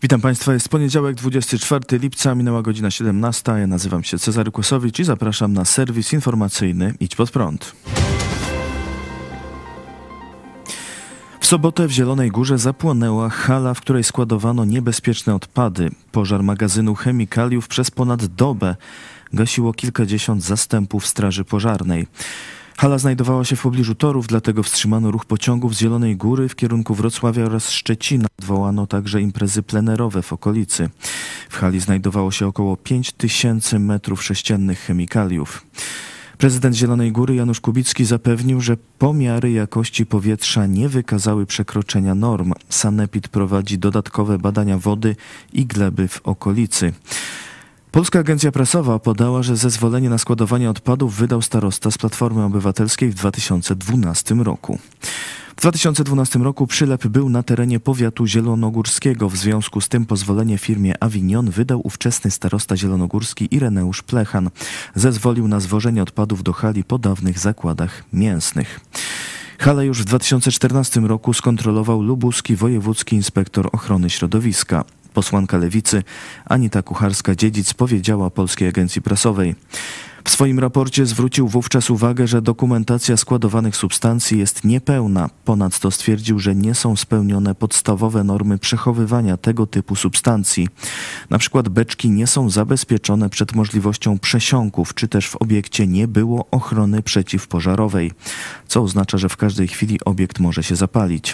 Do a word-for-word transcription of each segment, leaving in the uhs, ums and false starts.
Witam Państwa, jest poniedziałek, dwudziestego czwartego lipca, minęła godzina siedemnasta. Ja nazywam się Cezary Kłosowicz i zapraszam na serwis informacyjny Idź Pod Prąd. W sobotę w Zielonej Górze zapłonęła hala, w której składowano niebezpieczne odpady. Pożar magazynu chemikaliów przez ponad dobę gasiło kilkadziesiąt zastępów straży pożarnej. Hala znajdowała się w pobliżu torów, dlatego wstrzymano ruch pociągów z Zielonej Góry w kierunku Wrocławia oraz Szczecina. Odwołano także imprezy plenerowe w okolicy. W hali znajdowało się około pięć tysięcy metrów sześciennych chemikaliów. Prezydent Zielonej Góry Janusz Kubicki zapewnił, że pomiary jakości powietrza nie wykazały przekroczenia norm. Sanepid prowadzi dodatkowe badania wody i gleby w okolicy. Polska Agencja Prasowa podała, że zezwolenie na składowanie odpadów wydał starosta z Platformy Obywatelskiej w dwa tysiące dwunastym roku. W dwa tysiące dwunastym roku przylep był na terenie powiatu zielonogórskiego. W związku z tym pozwolenie firmie Avignon wydał ówczesny starosta zielonogórski Ireneusz Plechan. Zezwolił na zwożenie odpadów do hali po dawnych zakładach mięsnych. Halę już w dwa tysiące czternastym roku skontrolował lubuski wojewódzki inspektor ochrony środowiska. Posłanka Lewicy Anita Kucharska-Dziedzic powiedziała Polskiej Agencji Prasowej. W swoim raporcie zwrócił wówczas uwagę, że dokumentacja składowanych substancji jest niepełna. Ponadto stwierdził, że nie są spełnione podstawowe normy przechowywania tego typu substancji. Na przykład beczki nie są zabezpieczone przed możliwością przesiąków, czy też w obiekcie nie było ochrony przeciwpożarowej, co oznacza, że w każdej chwili obiekt może się zapalić.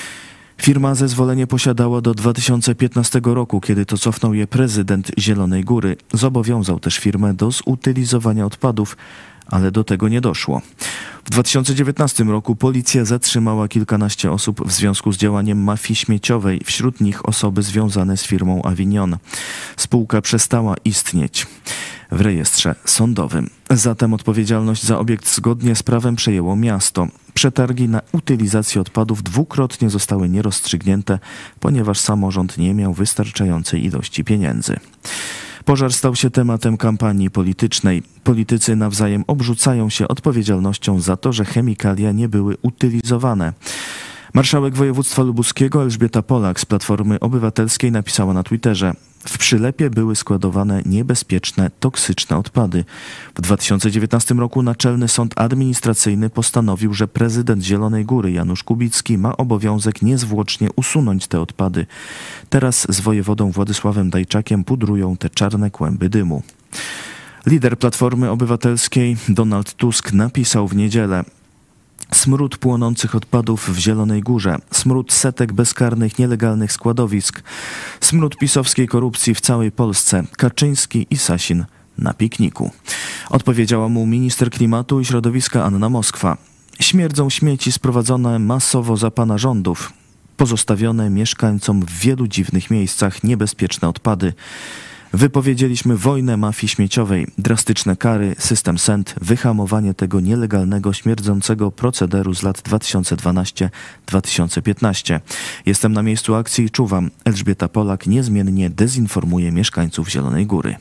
Firma zezwolenie posiadała do dwa tysiące piętnastego roku, kiedy to cofnął je prezydent Zielonej Góry. Zobowiązał też firmę do zutylizowania odpadów, ale do tego nie doszło. W dwa tysiące dziewiętnastym roku policja zatrzymała kilkanaście osób w związku z działaniem mafii śmieciowej, wśród nich osoby związane z firmą Avignon. Spółka przestała istnieć w rejestrze sądowym. Zatem odpowiedzialność za obiekt zgodnie z prawem przejęło miasto. Przetargi na utylizację odpadów dwukrotnie zostały nierozstrzygnięte, ponieważ samorząd nie miał wystarczającej ilości pieniędzy. Pożar stał się tematem kampanii politycznej. Politycy nawzajem obrzucają się odpowiedzialnością za to, że chemikalia nie były utylizowane. Marszałek województwa lubuskiego Elżbieta Polak z Platformy Obywatelskiej napisała na Twitterze: w przylepie były składowane niebezpieczne, toksyczne odpady. W dwa tysiące dziewiętnastym roku Naczelny Sąd Administracyjny postanowił, że prezydent Zielonej Góry Janusz Kubicki ma obowiązek niezwłocznie usunąć te odpady. Teraz z wojewodą Władysławem Dajczakiem pudrują te czarne kłęby dymu. Lider Platformy Obywatelskiej Donald Tusk napisał w niedzielę: smród płonących odpadów w Zielonej Górze, smród setek bezkarnych, nielegalnych składowisk, smród pisowskiej korupcji w całej Polsce, Kaczyński i Sasin na pikniku. Odpowiedziała mu minister klimatu i środowiska Anna Moskwa. Śmierdzą śmieci sprowadzone masowo za pana rządów, pozostawione mieszkańcom w wielu dziwnych miejscach niebezpieczne odpady. Wypowiedzieliśmy wojnę mafii śmieciowej, drastyczne kary, system S E N T, wyhamowanie tego nielegalnego, śmierdzącego procederu z lat dwa tysiące dwunastego do dwa tysiące piętnastego. Jestem na miejscu akcji i czuwam. Elżbieta Polak niezmiennie dezinformuje mieszkańców Zielonej Góry.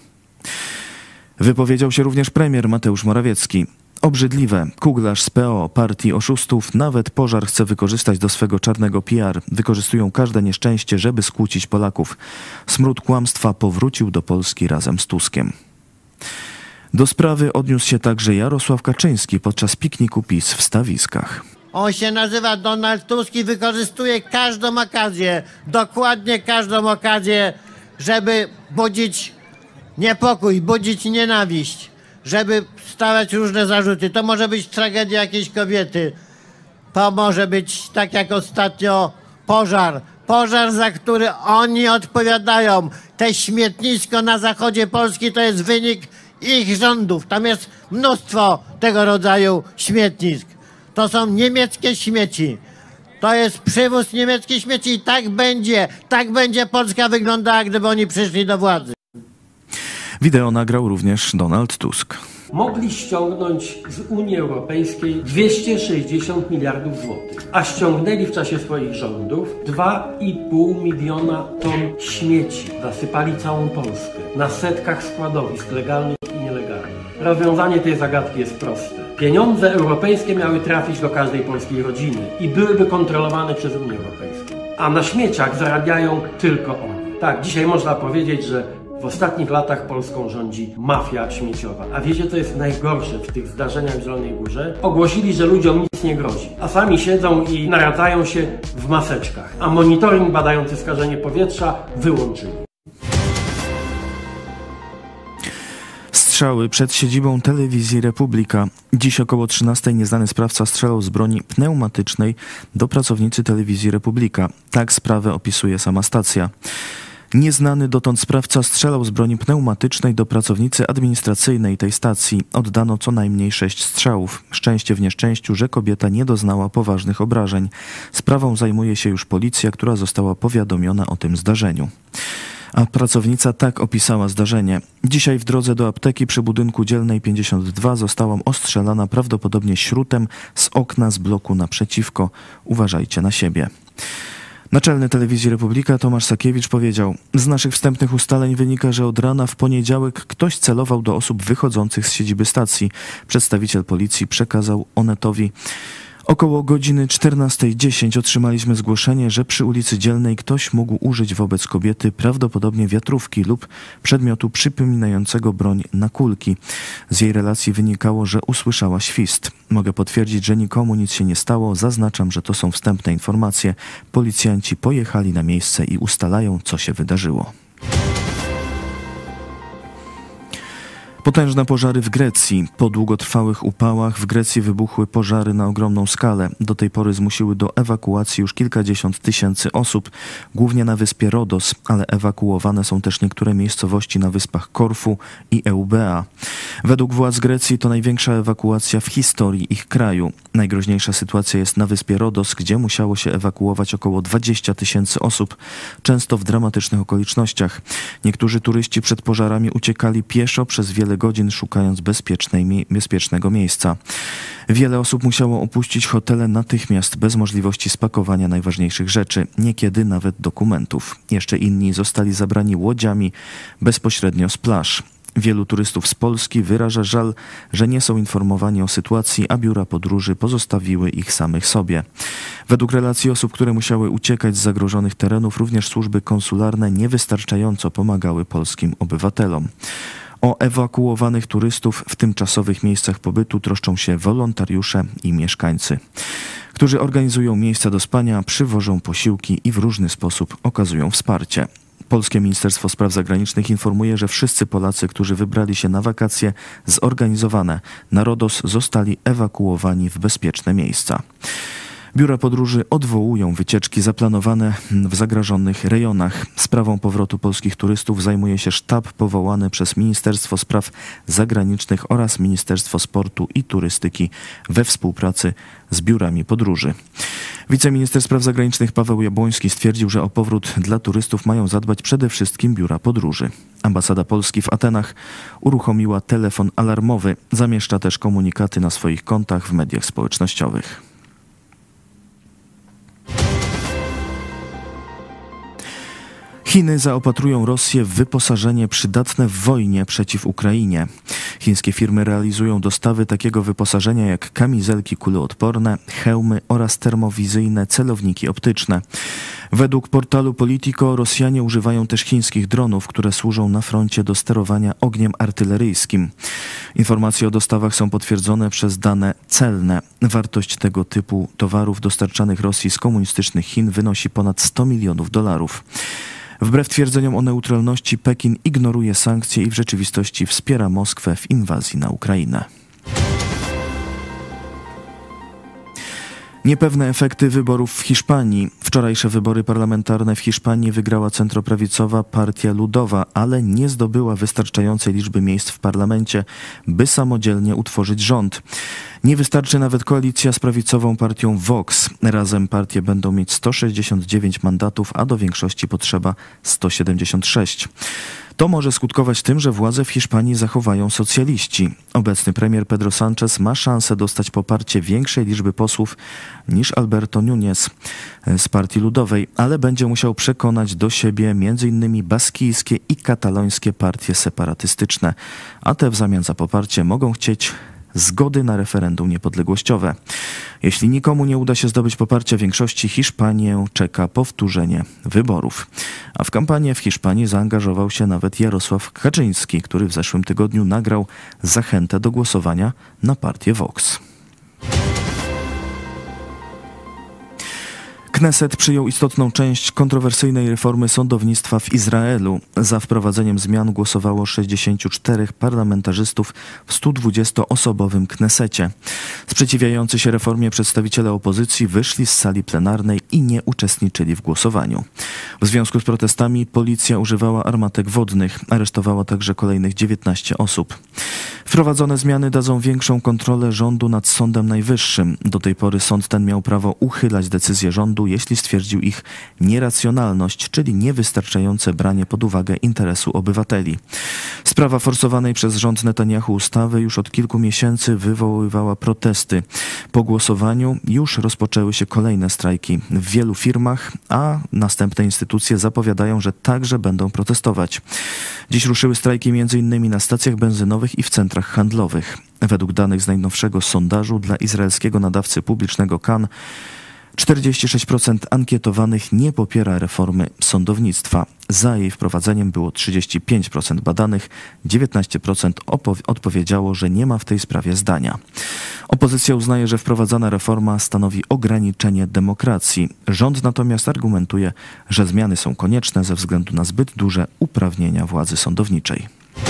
Wypowiedział się również premier Mateusz Morawiecki. Obrzydliwe. Kuglarz z P O, partii oszustów, nawet pożar chce wykorzystać do swego czarnego P R. Wykorzystują każde nieszczęście, żeby skłócić Polaków. Smród kłamstwa powrócił do Polski razem z Tuskiem. Do sprawy odniósł się także Jarosław Kaczyński podczas pikniku PiS w Stawiskach. On się nazywa Donald Tusk i wykorzystuje każdą okazję, dokładnie każdą okazję, żeby budzić niepokój, budzić nienawiść, żeby stawiać różne zarzuty. To może być tragedia jakiejś kobiety. To może być, tak jak ostatnio, pożar. Pożar, za który oni odpowiadają. Te śmietnisko na zachodzie Polski to jest wynik ich rządów. Tam jest mnóstwo tego rodzaju śmietnisk. To są niemieckie śmieci. To jest przywóz niemieckich śmieci i tak będzie. Tak będzie Polska wyglądała, gdyby oni przyszli do władzy. Wideo nagrał również Donald Tusk. Mogli ściągnąć z Unii Europejskiej dwieście sześćdziesiąt miliardów złotych, a ściągnęli w czasie swoich rządów dwa i pół miliona ton śmieci. Zasypali całą Polskę na setkach składowisk legalnych i nielegalnych. Rozwiązanie tej zagadki jest proste. Pieniądze europejskie miały trafić do każdej polskiej rodziny i byłyby kontrolowane przez Unię Europejską. A na śmieciach zarabiają tylko oni. Tak, dzisiaj można powiedzieć, że w ostatnich latach Polską rządzi mafia śmieciowa. A wiecie, co jest najgorsze w tych zdarzeniach w Zielonej Górze? Ogłosili, że ludziom nic nie grozi, a sami siedzą i naradzają się w maseczkach. A monitoring badający skażenie powietrza wyłączyli. Strzały przed siedzibą telewizji Republika. Dziś około trzynastej nieznany sprawca strzelał z broni pneumatycznej do pracownicy telewizji Republika. Tak sprawę opisuje sama stacja. Nieznany dotąd sprawca strzelał z broni pneumatycznej do pracownicy administracyjnej tej stacji. Oddano co najmniej sześć strzałów. Szczęście w nieszczęściu, że kobieta nie doznała poważnych obrażeń. Sprawą zajmuje się już policja, która została powiadomiona o tym zdarzeniu. A pracownica tak opisała zdarzenie. Dzisiaj w drodze do apteki przy budynku Dzielnej pięćdziesiąt dwa zostałam ostrzelana prawdopodobnie śrutem z okna z bloku naprzeciwko. Uważajcie na siebie. Naczelny Telewizji Republika Tomasz Sakiewicz powiedział: z naszych wstępnych ustaleń wynika, że od rana w poniedziałek ktoś celował do osób wychodzących z siedziby stacji. Przedstawiciel policji przekazał Onetowi: około godziny czternastej dziesięć otrzymaliśmy zgłoszenie, że przy ulicy Dzielnej ktoś mógł użyć wobec kobiety prawdopodobnie wiatrówki lub przedmiotu przypominającego broń na kulki. Z jej relacji wynikało, że usłyszała świst. Mogę potwierdzić, że nikomu nic się nie stało. Zaznaczam, że to są wstępne informacje. Policjanci pojechali na miejsce i ustalają, co się wydarzyło. Potężne pożary w Grecji. Po długotrwałych upałach w Grecji wybuchły pożary na ogromną skalę. Do tej pory zmusiły do ewakuacji już kilkadziesiąt tysięcy osób, głównie na wyspie Rodos, ale ewakuowane są też niektóre miejscowości na wyspach Korfu i Eubea. Według władz Grecji to największa ewakuacja w historii ich kraju. Najgroźniejsza sytuacja jest na wyspie Rodos, gdzie musiało się ewakuować około dwadzieścia tysięcy osób, często w dramatycznych okolicznościach. Niektórzy turyści przed pożarami uciekali pieszo przez wiele godzin, szukając bezpiecznej, bezpiecznego miejsca. Wiele osób musiało opuścić hotele natychmiast, bez możliwości spakowania najważniejszych rzeczy, niekiedy nawet dokumentów. Jeszcze inni zostali zabrani łodziami bezpośrednio z plaż. Wielu turystów z Polski wyraża żal, że nie są informowani o sytuacji, a biura podróży pozostawiły ich samych sobie. Według relacji osób, które musiały uciekać z zagrożonych terenów, również służby konsularne niewystarczająco pomagały polskim obywatelom. O ewakuowanych turystów w tymczasowych miejscach pobytu troszczą się wolontariusze i mieszkańcy, którzy organizują miejsca do spania, przywożą posiłki i w różny sposób okazują wsparcie. Polskie Ministerstwo Spraw Zagranicznych informuje, że wszyscy Polacy, którzy wybrali się na wakacje zorganizowane na Rodos, zostali ewakuowani w bezpieczne miejsca. Biura podróży odwołują wycieczki zaplanowane w zagrożonych rejonach. Sprawą powrotu polskich turystów zajmuje się sztab powołany przez Ministerstwo Spraw Zagranicznych oraz Ministerstwo Sportu i Turystyki we współpracy z biurami podróży. Wiceminister Spraw Zagranicznych Paweł Jabłoński stwierdził, że o powrót dla turystów mają zadbać przede wszystkim biura podróży. Ambasada Polski w Atenach uruchomiła telefon alarmowy. Zamieszcza też komunikaty na swoich kontach w mediach społecznościowych. Chiny zaopatrują Rosję w wyposażenie przydatne w wojnie przeciw Ukrainie. Chińskie firmy realizują dostawy takiego wyposażenia jak kamizelki kuloodporne, hełmy oraz termowizyjne celowniki optyczne. Według portalu Politico Rosjanie używają też chińskich dronów, które służą na froncie do sterowania ogniem artyleryjskim. Informacje o dostawach są potwierdzone przez dane celne. Wartość tego typu towarów dostarczanych Rosji z komunistycznych Chin wynosi ponad sto milionów dolarów. Wbrew twierdzeniom o neutralności, Pekin ignoruje sankcje i w rzeczywistości wspiera Moskwę w inwazji na Ukrainę. Niepewne efekty wyborów w Hiszpanii. Wczorajsze wybory parlamentarne w Hiszpanii wygrała centroprawicowa Partia Ludowa, ale nie zdobyła wystarczającej liczby miejsc w parlamencie, by samodzielnie utworzyć rząd. Nie wystarczy nawet koalicja z prawicową partią Vox. Razem partie będą mieć sto sześćdziesiąt dziewięć mandatów, a do większości potrzeba sto siedemdziesiąt sześć. To może skutkować tym, że władzę w Hiszpanii zachowają socjaliści. Obecny premier Pedro Sánchez ma szansę dostać poparcie większej liczby posłów niż Alberto Núñez z Partii Ludowej, ale będzie musiał przekonać do siebie m.in. baskijskie i katalońskie partie separatystyczne, a te w zamian za poparcie mogą chcieć zgody na referendum niepodległościowe. Jeśli nikomu nie uda się zdobyć poparcia większości, Hiszpanię czeka powtórzenie wyborów. A w kampanię w Hiszpanii zaangażował się nawet Jarosław Kaczyński, który w zeszłym tygodniu nagrał zachętę do głosowania na partię Vox. Kneset przyjął istotną część kontrowersyjnej reformy sądownictwa w Izraelu. Za wprowadzeniem zmian głosowało sześćdziesięciu czterech parlamentarzystów w stu dwudziestoosobowym Knesecie. Sprzeciwiający się reformie przedstawiciele opozycji wyszli z sali plenarnej i nie uczestniczyli w głosowaniu. W związku z protestami policja używała armatek wodnych, aresztowała także kolejnych dziewiętnaście osób. Wprowadzone zmiany dadzą większą kontrolę rządu nad Sądem Najwyższym. Do tej pory sąd ten miał prawo uchylać decyzje rządu, jeśli stwierdził ich nieracjonalność, czyli niewystarczające branie pod uwagę interesu obywateli. Sprawa forsowanej przez rząd Netanyahu ustawy już od kilku miesięcy wywoływała protesty. Po głosowaniu już rozpoczęły się kolejne strajki w wielu firmach, a następne instytucje zapowiadają, że także będą protestować. Dziś ruszyły strajki między innymi na stacjach benzynowych i w centrach handlowych. Według danych z najnowszego sondażu dla izraelskiego nadawcy publicznego Kan czterdzieści sześć procent ankietowanych nie popiera reformy sądownictwa. Za jej wprowadzeniem było trzydzieści pięć procent badanych, dziewiętnaście procent opow- odpowiedziało, że nie ma w tej sprawie zdania. Opozycja uznaje, że wprowadzana reforma stanowi ograniczenie demokracji. Rząd natomiast argumentuje, że zmiany są konieczne ze względu na zbyt duże uprawnienia władzy sądowniczej.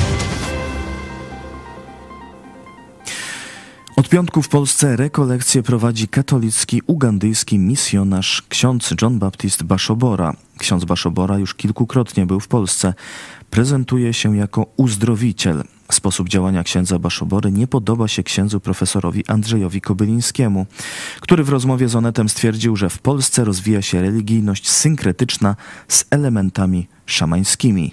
Od piątku w Polsce rekolekcje prowadzi katolicki ugandyjski misjonarz ksiądz John Baptist Bashobora. Ksiądz Bashobora już kilkukrotnie był w Polsce. Prezentuje się jako uzdrowiciel. Sposób działania księdza Bashobory nie podoba się księdzu profesorowi Andrzejowi Kobylińskiemu, który w rozmowie z Onetem stwierdził, że w Polsce rozwija się religijność synkretyczna z elementami szamańskimi.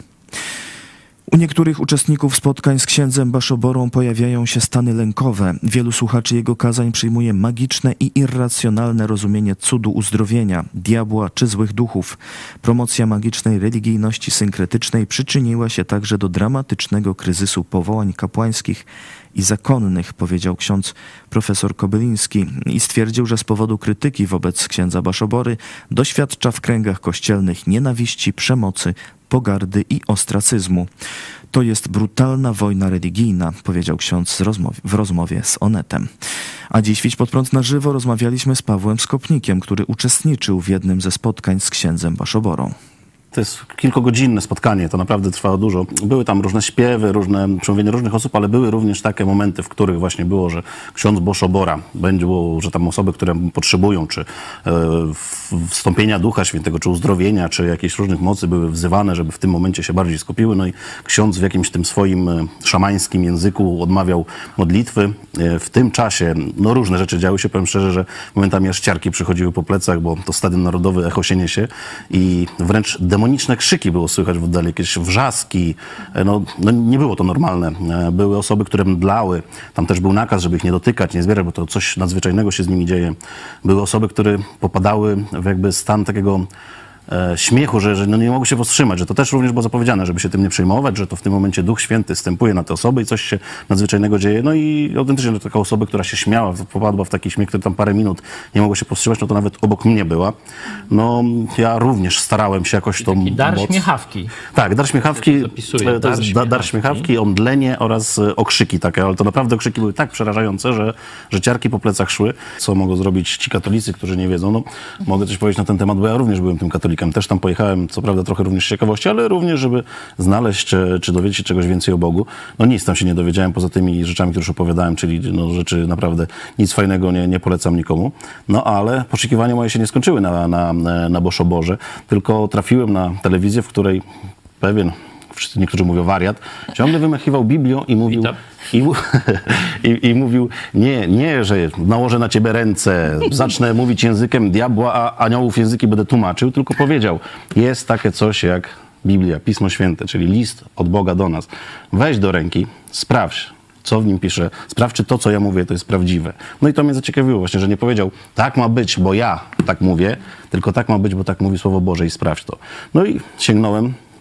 U niektórych uczestników spotkań z księdzem Bashoborą pojawiają się stany lękowe. Wielu słuchaczy jego kazań przyjmuje magiczne i irracjonalne rozumienie cudu uzdrowienia, diabła czy złych duchów. Promocja magicznej religijności synkretycznej przyczyniła się także do dramatycznego kryzysu powołań kapłańskich i zakonnych, powiedział ksiądz profesor Kobyliński i stwierdził, że z powodu krytyki wobec księdza Bashobory doświadcza w kręgach kościelnych nienawiści, przemocy, pogardy i ostracyzmu. To jest brutalna wojna religijna, powiedział ksiądz w rozmowie z Onetem. A dziś Idź Pod Prąd na żywo rozmawialiśmy z Pawłem Skopnikiem, który uczestniczył w jednym ze spotkań z księdzem Bashoborą. To jest kilkugodzinne spotkanie, to naprawdę trwało dużo. Były tam różne śpiewy, różne przemówienia różnych osób, ale były również takie momenty, w których właśnie było, że ksiądz Bashobora, będzie było, że tam osoby, które potrzebują, czy e, wstąpienia Ducha Świętego, czy uzdrowienia, czy jakiejś różnych mocy były wzywane, żeby w tym momencie się bardziej skupiły. No i ksiądz w jakimś tym swoim szamańskim języku odmawiał modlitwy. E, w tym czasie no różne rzeczy działy się, powiem szczerze, że momentami aż ciarki przychodziły po plecach, bo to Stadion Narodowy, echo się niesie i wręcz demoniczne krzyki było słychać w oddali, jakieś wrzaski. No, no nie było to normalne. Były osoby, które mdlały. Tam też był nakaz, żeby ich nie dotykać, nie zbierać, bo to coś nadzwyczajnego się z nimi dzieje. Były osoby, które popadały w jakby stan takiego e, śmiechu, że, że no nie mogły się powstrzymać, że to też również było zapowiedziane, żeby się tym nie przejmować, że to w tym momencie Duch Święty wstępuje na te osoby i coś się nadzwyczajnego dzieje. No i autentycznie taka osoba, która się śmiała, popadła w taki śmiech, który tam parę minut nie mogło się powstrzymać, no to nawet obok mnie była. No ja również starałem się jakoś tą Taki dar moc... śmiechawki. Tak, dar śmiechawki, Zapisuję, to dar jest śmiechawki. dar śmiechawki, omdlenie oraz okrzyki takie, ale to naprawdę okrzyki były tak przerażające, że, że ciarki po plecach szły. Co mogą zrobić ci katolicy, którzy nie wiedzą? No, mogę coś powiedzieć na ten temat, bo ja również byłem tym katolikiem. Też tam pojechałem, co prawda trochę również z ciekawości, ale również, żeby znaleźć, czy, czy dowiedzieć się czegoś więcej o Bogu. No nic tam się nie dowiedziałem, poza tymi rzeczami, które już opowiadałem, czyli no, rzeczy naprawdę nic fajnego nie, nie polecam nikomu. No ale poszukiwania moje się nie skończyły na, na, na Bashoborze, tylko trafiłem na telewizję, w której pewien, wszyscy niektórzy mówią wariat, ciągle wymachiwał Biblią i mówił... I, i, I mówił, nie, nie, że nałożę na ciebie ręce, zacznę mówić językiem diabła, a aniołów języki będę tłumaczył, tylko powiedział, jest takie coś jak Biblia, Pismo Święte, czyli list od Boga do nas. Weź do ręki, sprawdź, co w nim pisze, sprawdź, czy to, co ja mówię, to jest prawdziwe. No i to mnie zaciekawiło właśnie, że nie powiedział, tak ma być, bo ja tak mówię, tylko tak ma być, bo tak mówi Słowo Boże i sprawdź to. No i sięgnąłem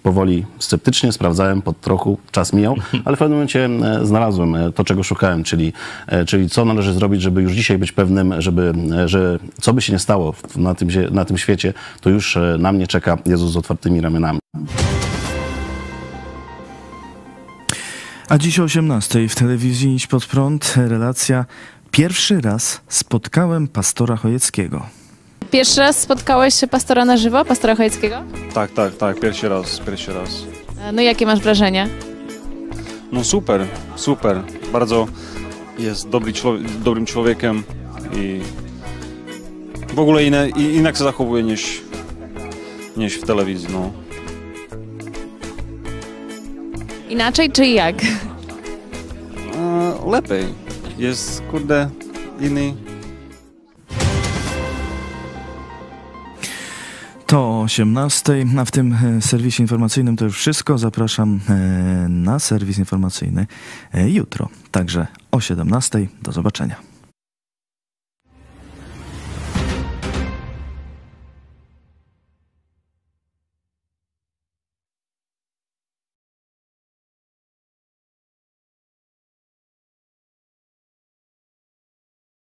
powoli sceptycznie sprawdzałem, pod trochu czas mijał, ale w pewnym momencie e, znalazłem e, to, czego szukałem, czyli, e, czyli co należy zrobić, żeby już dzisiaj być pewnym, żeby, e, że co by się nie stało w, na, tym, zie- na tym świecie, to już e, na mnie czeka Jezus z otwartymi ramionami. A dziś o osiemnastej w telewizji Idź Pod Prąd relacja Pierwszy raz spotkałem pastora Chojeckiego. Pierwszy raz spotkałeś pastora na żywo, pastora Chojeckiego? Tak, tak, tak, pierwszy raz, pierwszy raz. No i jakie masz wrażenie? No super, super. Bardzo jest dobry człowiek, dobrym człowiekiem i w ogóle inne, i- inaczej się zachowuje niż, niż w telewizji, no. Inaczej czy jak? E, lepiej. Jest, kurde, inny. To o osiemnastej, a w tym e, serwisie informacyjnym to już wszystko. Zapraszam e, na serwis informacyjny e, jutro, także o siedemnastej. Do zobaczenia.